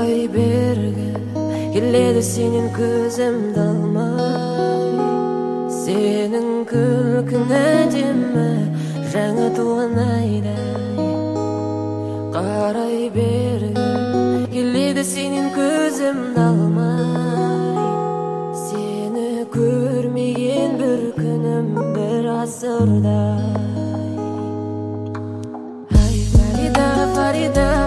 Карай берге келеді сенен көзім далмай. Сенің күлкің әдемі жаңа туған айдай. Қарай берге келеді сенен көзім далмай. Сені көрмеген бір күнім бір ғасырдай. Ай Фарида, Фарида,